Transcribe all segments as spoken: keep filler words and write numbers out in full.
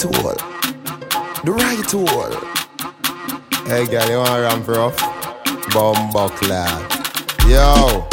hole. The right hole. Hey girl, you wanna ramp rough? Bumbo clad. Yo.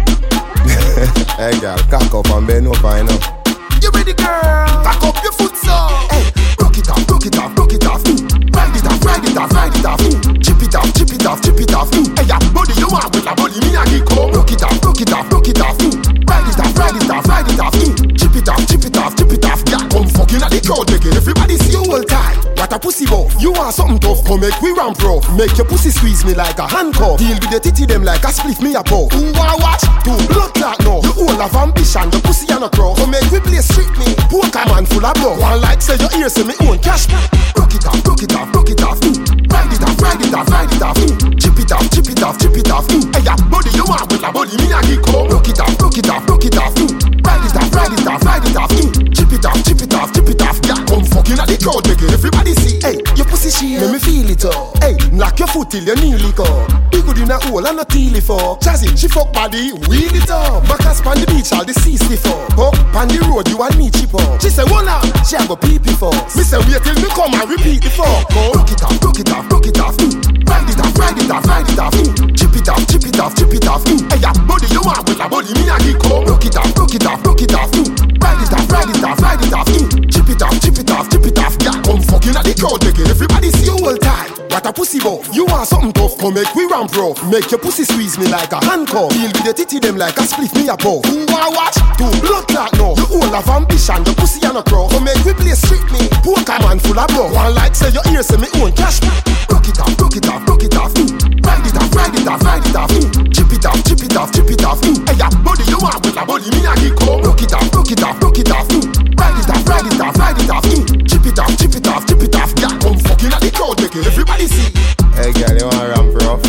Hey girl, cock up and bend over, you know. You ready, girl? Cock up your foot, so. Hey, rock it off, rock it off, rock it off. Mm. Ride it off, ride it off, ride it off. Mm. Chip it off, chip it off, chip it off. Mm. Hey, ya body you want with a body, me a get come. Rock it off, rock it off, rock it off. Mm. Ride it off, ride it off, ride it off. Mm. Chip it off, chip it off, chip it off. Yeah, come fucking at the crowd, make it. Everybody see you all tight. What a pussy buff. You want something tough, come make we ramp rough. Make your pussy squeeze me like a handcuff. Deal with the titty them like a split me a puff. Who wanna watch? Two blood clot now. You all have ambition, the pussy and a crow. Come make we play street me. Poker man full of blood. One like say your ears say me own cash. Rock it off, rock it off, rock it off. Mm. Ride it off, ride it off, ride it off. Mm. Chip it off, chip it off, chip it off. Mm. Hey, ya body you want with a body, me a get come. Rock it off, rock it off, rock it off. Mm. Ride it off, ride it off, ride it off. Mm. Chip it off, chip it off, chip it off. Yeah, come fucking at the crowd, make it everybody see. Hey, your pussy she make me feel it up. Hey, knock your foot till you kneel it up. Be good in a hole and not teal it for. Jazzy, she fuck body, wheel it up. Macas pan the beach, all the sea stiff up. Up pan the road, you and me chip up. She say, voila, she a go pee pee for. Me say, wait till me come and repeat the fuck. Go, rock it off, rock it off, rock it off. Mm. Ride it off, ride it off, ride it off. Mm. Chip it off, chip it off, chip it off. Mm. Hey, ya body, you want with a body, me a get come. Rock it off, rock it off, rock it off. Mm. Ride it off, ride it off, ride it off. Mm. Chip it off, chip it off, chip it off. Yeah, come fucking at the crowd, make it everybody see you all tight. What a pussy buff. You want something tough, come make we ramp rough. Make your pussy squeeze me like a handcuff. Deal with the titty them like a split me a puff. Who wanna watch? Two blood clot now. You all have ambition, the pussy and a crow. Come make we play street me. Poker man full of blood. One like say your ears say me own cash. Rock it off, rock it off, rock it off. Mm. Ride it off, ride it off, ride it off. Mm. Chip it off, chip it off, chip it off. Mm. Hey, ya body you want with a body, me a get come. Rock it off, rock it off, rock it off. Mm. Ride it off, ride it off, ride it off. Mm. Chip it off, chip it off, chip it off. Yeah, come fucking at the crowd, make it everybody see. Hey girl, you wanna ramp rough?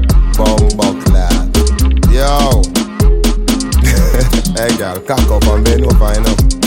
Bumbo clad. Yo. Hey girl, cock up and bend over, you know.